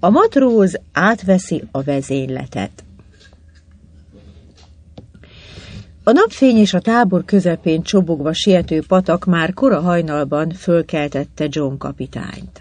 A matróz átveszi a vezényletet. A napfény és a tábor közepén csobogva siető patak már kora hajnalban fölkeltette John kapitányt.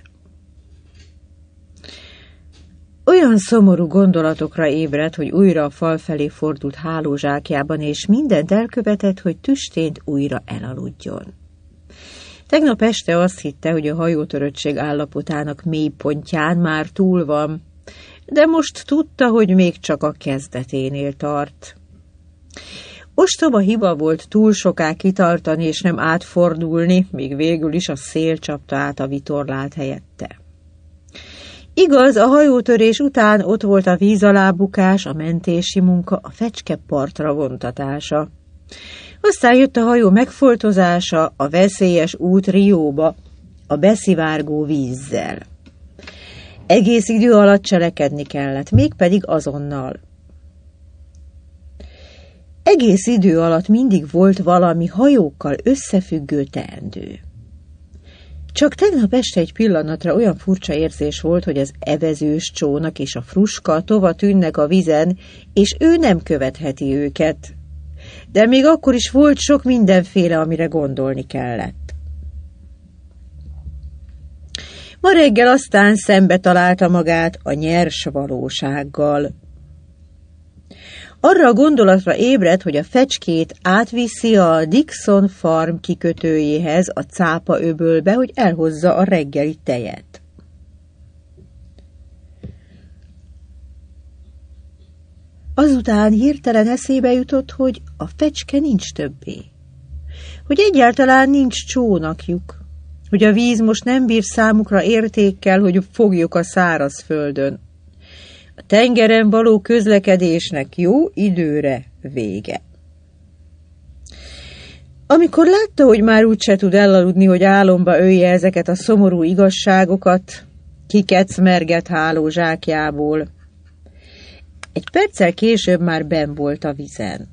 Olyan szomorú gondolatokra ébredt, hogy újra a fal felé fordult hálózsákjában, és mindent elkövetett, hogy tüstént újra elaludjon. Tegnap este azt hitte, hogy a hajótöröttség állapotának mélypontján már túl van, de most tudta, hogy még csak a kezdeténél tart. Ostoba hiba volt túl soká kitartani és nem átfordulni, míg végül is a szél csapta át a vitorlát helyette. Igaz, a hajótörés után ott volt a víz alá bukás, a mentési munka, a fecske partra vontatása. Aztán jött a hajó megfoltozása, a veszélyes út Rióba, a beszivárgó vízzel. Egész idő alatt cselekedni kellett, mégpedig azonnal. Egész idő alatt mindig volt valami hajókkal összefüggő teendő. Csak tegnap este egy pillanatra olyan furcsa érzés volt, hogy az evezős csónak és a fruska tova tűnnek a vizen, és ő nem követheti őket. De még akkor is volt sok mindenféle, amire gondolni kellett. Ma reggel aztán szembe találta magát a nyers valósággal. Arra a gondolatra ébredt, hogy a fecskét átviszi a Dixon Farm kikötőjéhez, a cápa öbölbe, hogy elhozza a reggeli tejet. Azután hirtelen eszébe jutott, hogy a fecske nincs többé, hogy egyáltalán nincs csónakjuk, hogy a víz most nem bír számukra értékkel, hogy fogjuk a szárazföldön. A tengeren való közlekedésnek jó időre vége. Amikor látta, hogy már úgyse tud elaludni, hogy álomba ölje ezeket a szomorú igazságokat, kikecmergett hálózsákjából. Egy perccel később már benn volt a vizen.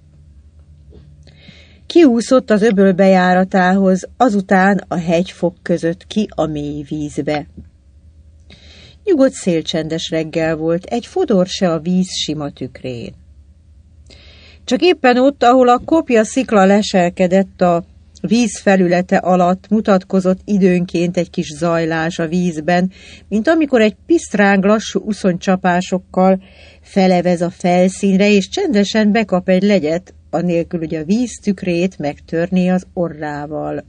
Kiúszott az öböl bejáratához, azután a hegyfok között ki a mély vízbe. Nyugodt szélcsendes reggel volt, egy fodor se a víz sima tükrén. Csak éppen ott, ahol a kopja szikla leselkedett a víz felülete alatt, mutatkozott időnként egy kis zajlás a vízben, mint amikor egy pisztráng lassú uszonycsapásokkal felevez a felszínre, és csendesen bekap egy legyet, anélkül, hogy a víz tükrét megtörné az orrával.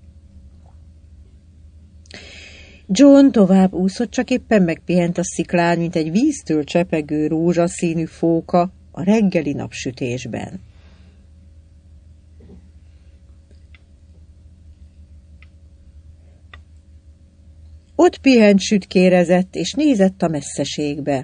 John tovább úszott, csak éppen megpihent a sziklán, mint egy víztől csepegő rózsaszínű fóka a reggeli napsütésben. Ott pihent sütkérezett, és nézett a messzeségbe.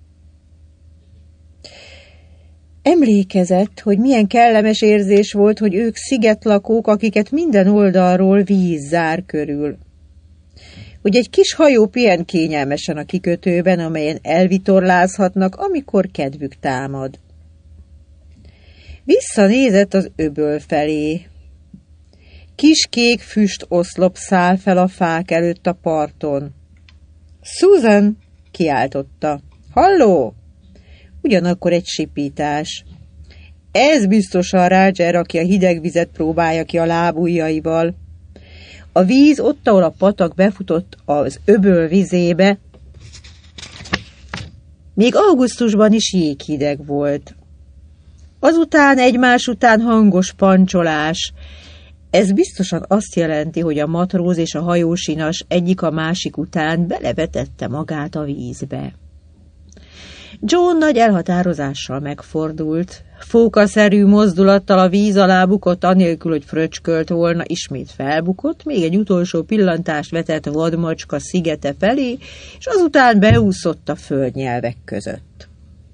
Emlékezett, hogy milyen kellemes érzés volt, hogy ők szigetlakók, akiket minden oldalról víz zár körül. Hogy egy kis hajó pihen kényelmesen a kikötőben, amelyen elvitorlázhatnak, amikor kedvük támad. Visszanézett az öböl felé. Kis kék füst oszlop száll fel a fák előtt a parton. Susan! Kiáltotta. Halló! Ugyanakkor egy sipítás. Ez biztosan Roger, aki a hideg vizet próbálja ki a lábujjaival. A víz ott, ahol a patak befutott az öböl vizébe, még augusztusban is jéghideg volt. Azután egymás után hangos pancsolás. Ez biztosan azt jelenti, hogy a matróz és a hajósinas egyik a másik után belevetette magát a vízbe. John nagy elhatározással megfordult. Fókaszerű mozdulattal a víz alá bukott, anélkül, hogy fröcskölt volna, ismét felbukott, még egy utolsó pillantást vetett vadmacska szigete felé, és azután beúszott a földnyelvek között.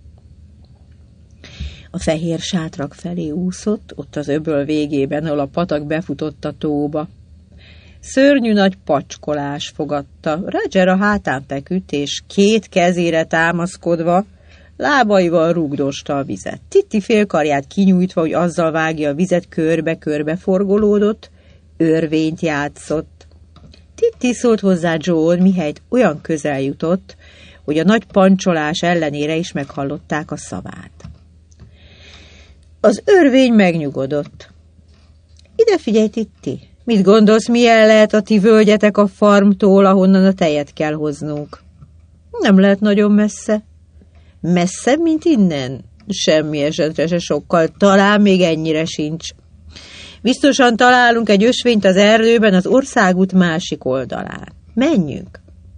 A fehér sátrak felé úszott, ott az öböl végében, ahol a patak befutott a tóba. Szörnyű nagy pacskolás fogadta. Roger a hátán feküdt, és két kezére támaszkodva lábaival rugdosta a vizet. Titti félkarját kinyújtva, hogy azzal vágja a vizet, körbe-körbe forgolódott, örvényt játszott. Titti szólt hozzá John, mihelyt olyan közel jutott, hogy a nagy pancsolás ellenére is meghallották a szavát. Az örvény megnyugodott. Ide figyelj, Titti, mit gondolsz, milyen lehet a ti völgyetek a farmtól, ahonnan a tejet kell hoznunk? Nem lehet nagyon messze. Messzebb, mint innen? Semmi esetre se sokkal, talán még ennyire sincs. Biztosan találunk egy ösvényt az erdőben az országút másik oldalán. Menjünk!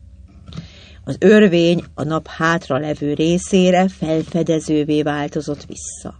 Az örvény a nap hátra levő részére felfedezővé változott vissza.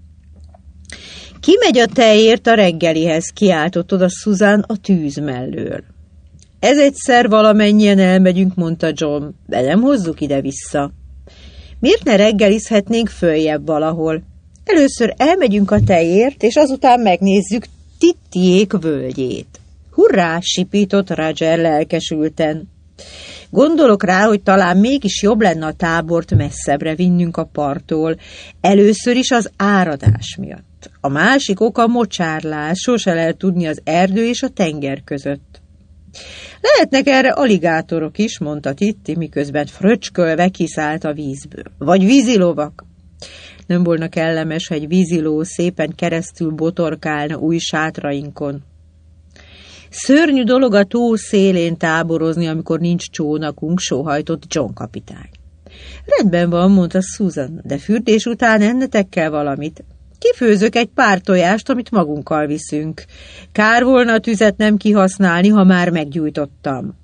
Kimegy a tejért a reggelihez, kiáltott oda Susan a tűz mellől. Ez egyszer valamennyien elmegyünk, mondta John, de nem hozzuk ide-vissza. Miért ne reggelizhetnénk följebb valahol? Először elmegyünk a tejért, és azután megnézzük Tittiék völgyét. Hurrá, sipított Roger lelkesülten. Gondolok rá, hogy talán mégis jobb lenne a tábort messzebbre vinnünk a parttól, először is az áradás miatt. A másik ok a mocsárlás, sose lehet tudni az erdő és a tenger között. Lehetnek erre aligátorok is, mondta Titti, miközben fröcskölve kiszállt a vízből. Vagy vízilovak. Nem volna kellemes, ha egy víziló szépen keresztül botorkálna új sátrainkon. Szörnyű dolog a tó szélén táborozni, amikor nincs csónakunk, sóhajtott John kapitány. Rendben van, mondta Susan, de fürdés után ennetek kell valamit. Kifőzök egy pár tojást, amit magunkkal viszünk. Kár volna a tüzet nem kihasználni, ha már meggyújtottam.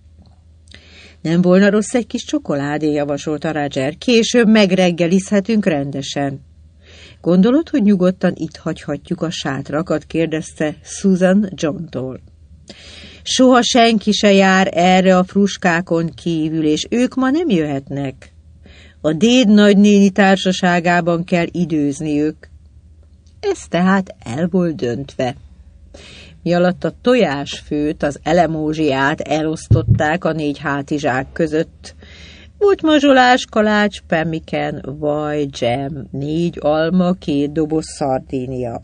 Nem volna rossz egy kis csokoládé, javasolta Roger. Később megreggelizhetünk rendesen. Gondolod, hogy nyugodtan itt hagyhatjuk a sátrakat? Kérdezte Susan Johntól. Soha senki se jár erre a fruskákon kívül, és ők ma nem jöhetnek. A déd nagynéni társaságában kell időzniük. Ez tehát el volt döntve. Mi alatt a tojásfőt, az elemózsiát elosztották a 4 hátizsák között. Volt mazsolás, kalács, pemmiken, vaj, dzsem, 4 alma, 2 doboz szardínia.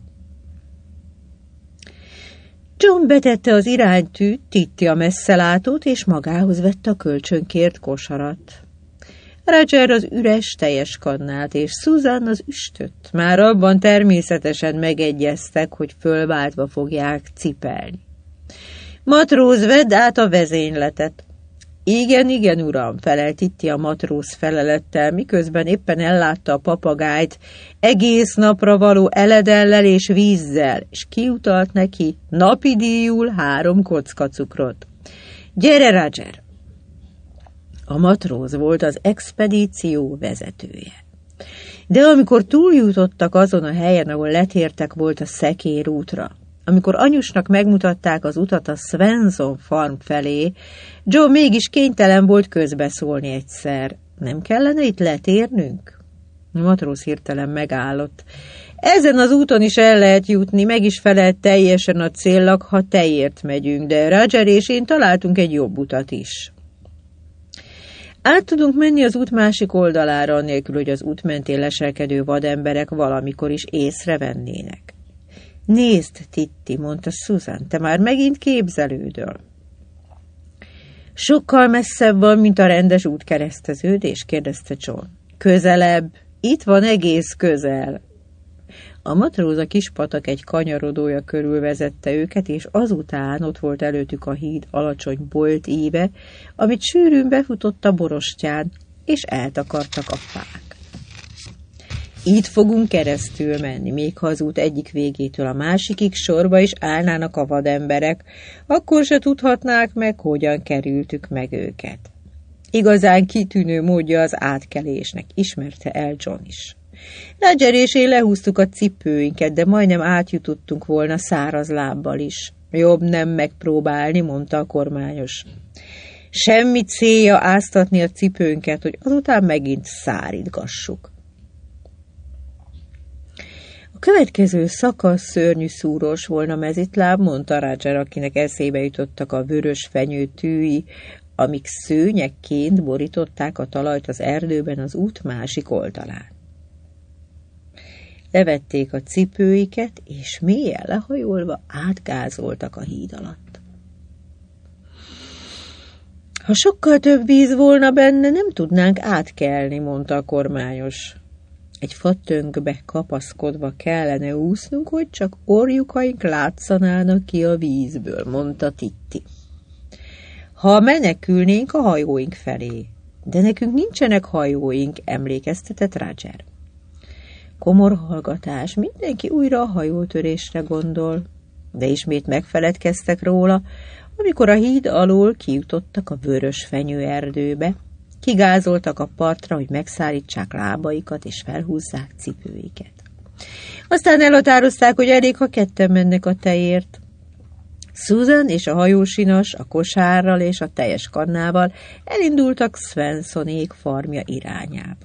John betette az iránytűt, Titti a messzelátót, és magához vette a kölcsönkért kosarat. Roger az üres teljes kannát, és Susan az üstöt. Már abban természetesen megegyeztek, hogy fölváltva fogják cipelni. Matróz, vedd át a vezényletet. Igen, igen, uram, felelt Titti a matróz felelettel, miközben éppen ellátta a papagájt egész napra való eledellel és vízzel, és kiutalt neki napi díjul 3 kocka cukrot. Gyere, Roger! A matróz volt az expedíció vezetője. De amikor túljutottak azon a helyen, ahol letértek volt a szekérútra, amikor anyusnak megmutatták az utat a Swenson farm felé, Joe mégis kénytelen volt közbeszólni egyszer. Nem kellene itt letérnünk? A matróz hirtelen megállott. Ezen az úton is el lehet jutni, meg is felelt teljesen a célnak, ha tejért megyünk, de Roger és én találtunk egy jobb utat is. Át tudunk menni az út másik oldalára, anélkül, hogy az út mentén leselkedő vademberek valamikor is észrevennének. Nézd, Titti, mondta Susan, te már megint képzelődöl. Sokkal messzebb van, mint a rendes útkereszteződés, kérdezte John. Közelebb, itt van egész közel. A matróz a kis patak egy kanyarodója körül vezette őket, és azután ott volt előttük a híd alacsony bolt íve, amit sűrűn befutott a borostyán, és eltakartak a fák. Itt fogunk keresztül menni, még ha az út egyik végétől a másikig sorba is állnának a vademberek, akkor se tudhatnák meg, hogyan kerültük meg őket. Igazán kitűnő módja az átkelésnek, ismerte el John is. Roger és én lehúztuk a cipőinket, de majdnem átjutottunk volna száraz lábbal is. Jobb nem megpróbálni, mondta a kormányos. Semmi célja áztatni a cipőnket, hogy azután megint szárítgassuk. A következő szakasz szörnyű szúrós volna mezitláb, mondta Roger, akinek eszébe jutottak a vörös fenyő tűi, amik szőnyekként borították a talajt az erdőben az út másik oldalán. Levették a cipőiket, és mélyen lehajolva átgázoltak a híd alatt. Ha sokkal több víz volna benne, nem tudnánk átkelni, mondta a kormányos. Egy fatönkbe kapaszkodva kellene úsznunk, hogy csak orjukaink látszanának ki a vízből, mondta Titti. Ha menekülnénk a hajóink felé, de nekünk nincsenek hajóink, emlékeztetett Roger. Komor hallgatás, mindenki újra a hajótörésre gondol, de ismét megfeledkeztek róla, amikor a híd alól kijutottak a vörösfenyő erdőbe, kigázoltak a partra, hogy megszállítsák lábaikat és felhúzzák cipőiket. Aztán elhatározták, hogy elég, ha ketten mennek a tejért. Susan és a hajósinas a kosárral és a teljes kannával elindultak Svensonék farmja irányába.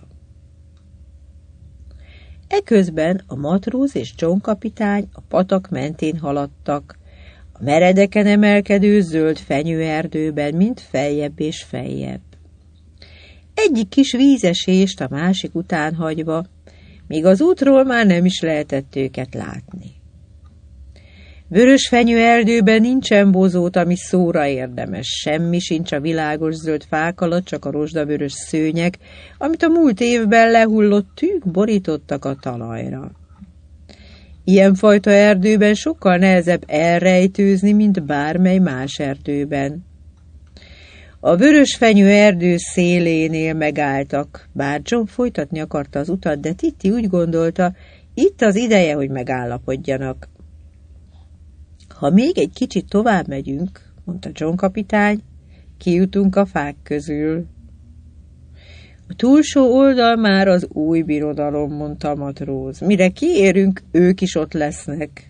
Eközben a matróz és John kapitány a patak mentén haladtak, a meredeken emelkedő zöld fenyőerdőben mind feljebb és feljebb. Egyik kis vízesést a másik után hagyva, míg az útról már nem is lehetett őket látni. Vörös fenyőerdőben nincsen bozót, ami szóra érdemes, semmi sincs a világos zöld fák alatt, csak a rozsdavörös szőnyeg, amit a múlt évben lehullott tűk borítottak a talajra. Ilyenfajta erdőben sokkal nehezebb elrejtőzni, mint bármely más erdőben. A vörösfenyő erdő szélénél megálltak, bár John folytatni akarta az utat, de Titti úgy gondolta, itt az ideje, hogy megállapodjanak. Ha még egy kicsit tovább megyünk, mondta John kapitány, kijutunk a fák közül. A túlsó oldal már az új birodalom, mondta a matróz. Mire kiérünk, ők is ott lesznek.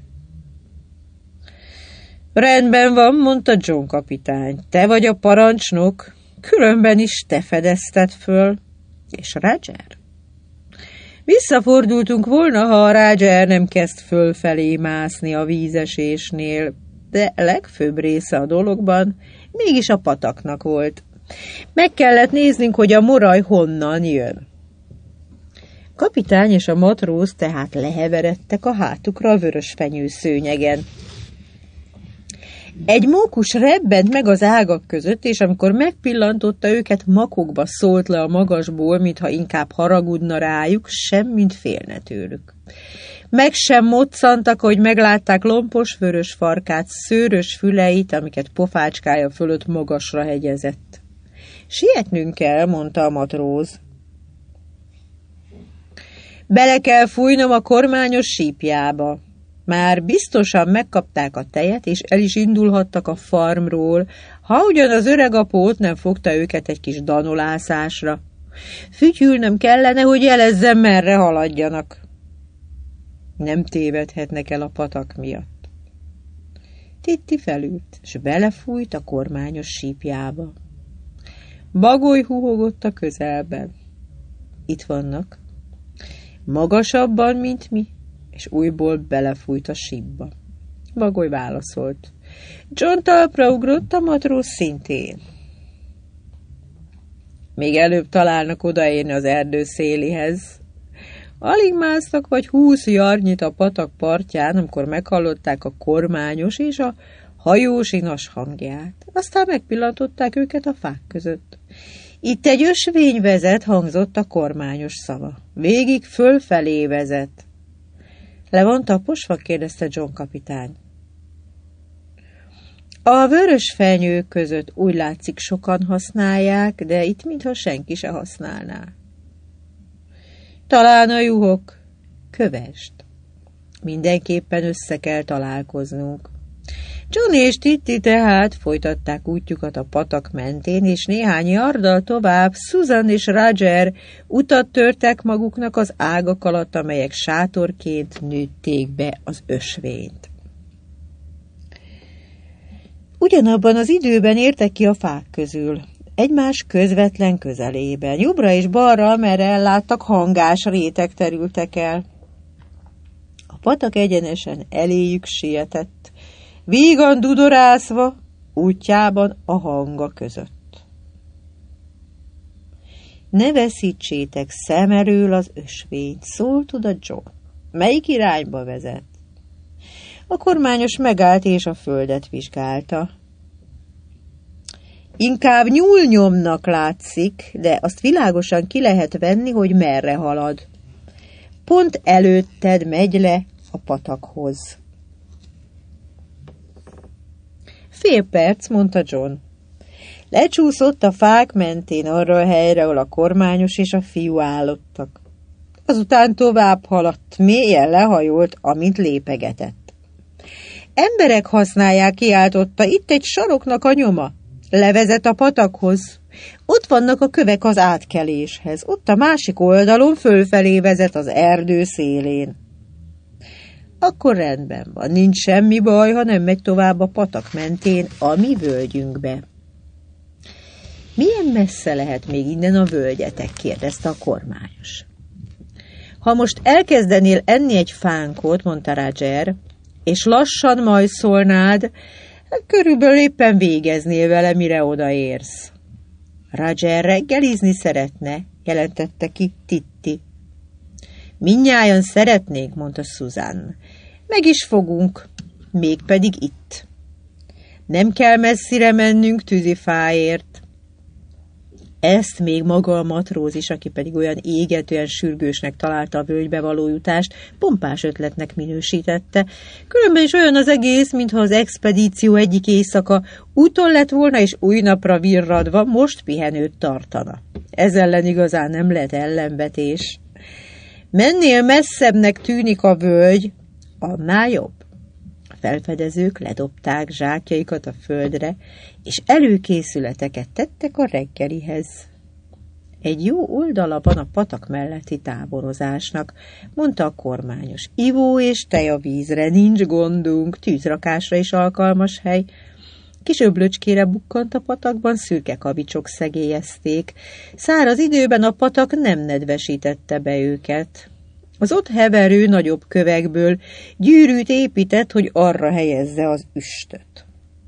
Rendben van, mondta John kapitány. Te vagy a parancsnok, különben is te fedezted föl. És Roger? Visszafordultunk volna, ha a Roger nem kezd fölfelé mászni a vízesésnél, de legfőbb része a dologban mégis a pataknak volt. Meg kellett néznünk, hogy a moraj honnan jön. Kapitány és a matróz tehát leheveredtek a hátukra a vörösfenyő szőnyegen. Egy mókus rebbent meg az ágak között, és amikor megpillantotta őket, makokba szólt le a magasból, mintha inkább haragudna rájuk, semmint félne tőlük. Meg sem moccantak, hogy meglátták lompos vörös farkát, szőrös füleit, amiket pofácskája fölött magasra hegyezett. Sietnünk kell, mondta a matróz. Bele kell fújnom a kormányos sípjába. Már biztosan megkapták a tejet, és el is indulhattak a farmról, ha ugyan az öreg apót nem fogta őket egy kis danolászásra. Fütyülnöm kellene, hogy jelezzem, merre haladjanak. Nem tévedhetnek el a patak miatt. Titti felült, és belefújt a kormányos sípjába. Bagoly huhogott a közelben. Itt vannak. Magasabban, mint mi, és újból belefújt a sípba. Bagoly válaszolt. John talpra ugrott, a matróz szintén. Még előbb találnak odaérni az erdő szélihez. Alig másztak vagy 20 jarnyit a patak partján, amikor meghallották a kormányos és a hajósinas hangját. Aztán megpillantották őket a fák között. Itt egy ösvény vezet, hangzott a kormányos szava. Végig fölfelé vezet. Le van taposva? kérdezte John kapitány. A vörös fenyők között úgy látszik sokan használják, de itt mintha senki se használná. Talán a juhok. Kövesd. Mindenképpen össze kell találkoznunk. John és Titti tehát folytatták útjukat a patak mentén, és néhány yarddal tovább Susan és Roger utat törtek maguknak az ágak alatt, amelyek sátorként nőtték be az ösvényt. Ugyanabban az időben értek ki a fák közül, egymás közvetlen közelében. Jobbra és balra, amerre elláttak, hangás rétek terültek el. A patak egyenesen eléjük sietett, vígan dudorászva, útjában a hanga között. Ne veszítsétek szem elől az ösvényt, szólt oda John. Melyik irányba vezet? A kormányos megállt és a földet vizsgálta. Inkább nyúlnyomnak látszik, de azt világosan ki lehet venni, hogy merre halad. Pont előtted megy le a patakhoz. Fél perc, mondta John. Lecsúszott a fák mentén arra a helyre, ahol a kormányos és a fiú állottak. Azután tovább haladt, mélyen lehajolt, amint lépegetett. Emberek használják, kiáltotta, itt egy saroknak a nyoma. Levezet a patakhoz. Ott vannak a kövek az átkeléshez. Ott a másik oldalon fölfelé vezet az erdő szélén. Akkor rendben van, nincs semmi baj, ha nem megy tovább a patak mentén a mi völgyünkbe. Milyen messze lehet még innen a völgyetek? Kérdezte a kormányos. Ha most elkezdenél enni egy fánkot, mondta Roger, és lassan majszolnád, körülbelül éppen végeznél vele, mire odaérsz. Roger reggelizni szeretne, jelentette ki Titti. Mindnyájan szeretnénk, mondta Susan. Meg is fogunk, mégpedig itt. Nem kell messzire mennünk tűzifáért. Ezt még maga a matróz is, aki pedig olyan égetően sürgősnek találta a völgybe való jutást, pompás ötletnek minősítette. Különben is olyan az egész, mintha az expedíció egyik éjszaka úton lett volna, és új napra virradva most pihenőt tartana. Ez ellen igazán nem lehet ellenvetés. Mennél messzebbnek tűnik a völgy, annál jobb. A felfedezők ledobták zsákjaikat a földre, és előkészületeket tettek a reggelihez. Egy jó oldala van a patak melletti táborozásnak, mondta a kormányos. Ivó és tejavízre nincs gondunk, tűzrakásra is alkalmas hely. Kis öblöcskére bukkant a patakban, szürke kavicsok szegélyezték. Száraz időben a patak nem nedvesítette be őket. Az ott heverő nagyobb kövekből gyűrűt épített, hogy arra helyezze az üstöt.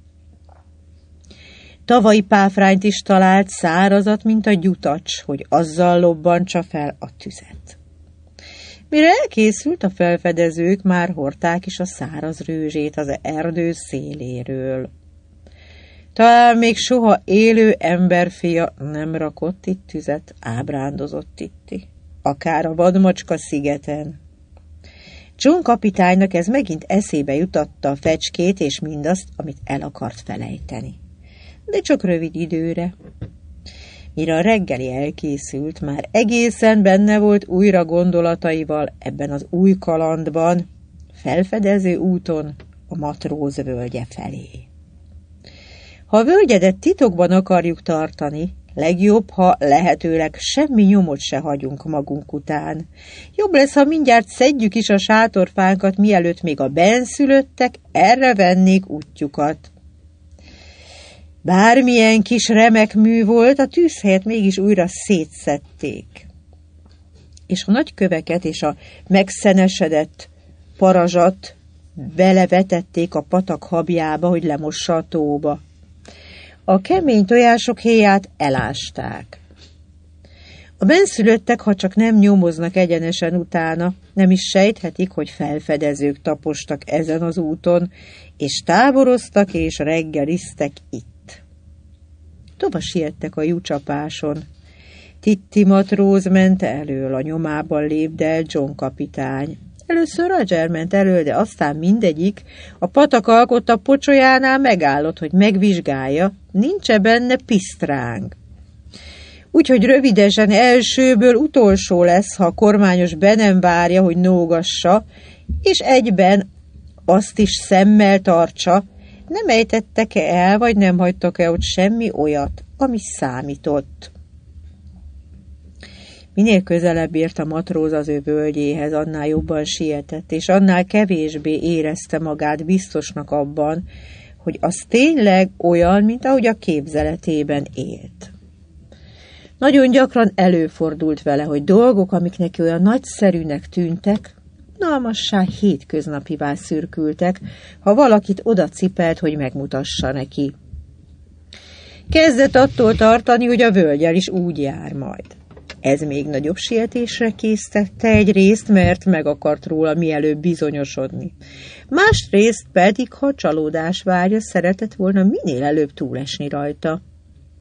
Tavalyi páfrányt is talált, szárazat, mint a gyutacs, hogy azzal lobbantsa fel a tüzet. Mire elkészült, a felfedezők már hordták is a száraz rőzsét az erdő széléről. Talán még soha élő emberfia nem rakott itt tüzet, ábrándozott Titti. Akár a vadmacska szigeten. John kapitánynak ez megint eszébe jutatta a fecskét és mindazt, amit el akart felejteni. De csak rövid időre. Mire a reggeli elkészült, már egészen benne volt újra gondolataival ebben az új kalandban, felfedező úton a matróz völgye felé. Ha a völgyedet titokban akarjuk tartani, legjobb, ha lehetőleg semmi nyomot se hagyunk magunk után. Jobb lesz, ha mindjárt szedjük is a sátorfánkat, mielőtt még a bennszülöttek erre vennék útjukat. Bármilyen kis remek mű volt, a tűzhelyet mégis újra szétszedték. És a nagy köveket és a megszenesedett parazsat belevetették a patak habjába, hogy lemossa a tóba. A kemény tojások héját elásták. A bennszülöttek, ha csak nem nyomoznak egyenesen utána, nem is sejthetik, hogy felfedezők tapostak ezen az úton, és táboroztak és reggeliztek itt. Tova siettek a lyucsapáson. Titti matróz ment elől, a nyomában lépdelt John kapitány. Először Roger ment elől, de aztán mindegyik a patak alkotta pocsolyánál megállott, hogy megvizsgálja, nincs-e benne pisztráng. Úgyhogy rövidesen elsőből utolsó lesz, ha a kormányos be nem várja, hogy nógassa, és egyben azt is szemmel tartsa, nem ejtettek-e el, vagy nem hagytak-e ott semmi olyat, ami számított. Minél közelebb ért a matróz az ő völgyéhez, annál jobban sietett, és annál kevésbé érezte magát biztosnak abban, hogy az tényleg olyan, mint ahogy a képzeletében élt. Nagyon gyakran előfordult vele, hogy dolgok, amik neki olyan nagyszerűnek tűntek, unalmassá hétköznapivá szürkültek, ha valakit oda cipelt, hogy megmutassa neki. Kezdett attól tartani, hogy a völgyel is úgy jár majd. Ez még nagyobb sietésre késztette egyrészt, mert meg akart róla mielőbb bizonyosodni. Másrészt pedig, ha csalódás vágya, szeretett volna minél előbb túlesni rajta.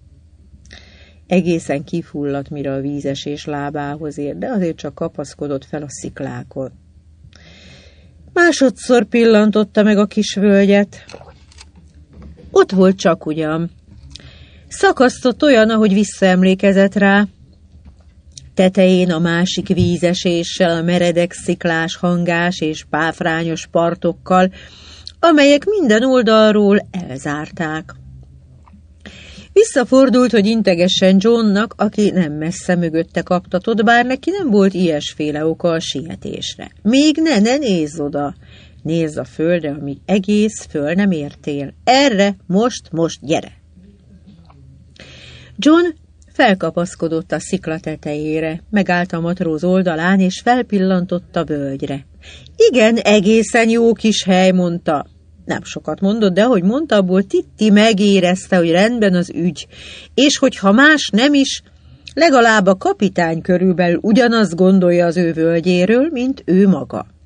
Egészen kifulladt, mire a vízesés lábához ér, de azért csak kapaszkodott fel a sziklákon. Másodszor pillantotta meg a kis völgyet. Ott volt csak ugyan. Szakasztott olyan, ahogy visszaemlékezett rá. Tetején a másik vízeséssel, a meredek sziklás hangás és páfrányos partokkal, amelyek minden oldalról elzárták. Visszafordult, hogy integessen Johnnak, aki nem messze mögötte kaptatott, bár neki nem volt ilyesféle oka a sietésre. Még ne nézz oda! Nézz a földre, amíg egész föl nem értél. Erre, most, gyere! John felkapaszkodott a szikla tetejére, megállt a matróz oldalán, és felpillantott a völgyre. Igen, egészen jó kis hely, mondta. Nem sokat mondott, de ahogy mondta, abból Titti megérezte, hogy rendben az ügy, és hogyha más nem is, legalább a kapitány körülbelül ugyanazt gondolja az ő völgyéről, mint ő maga.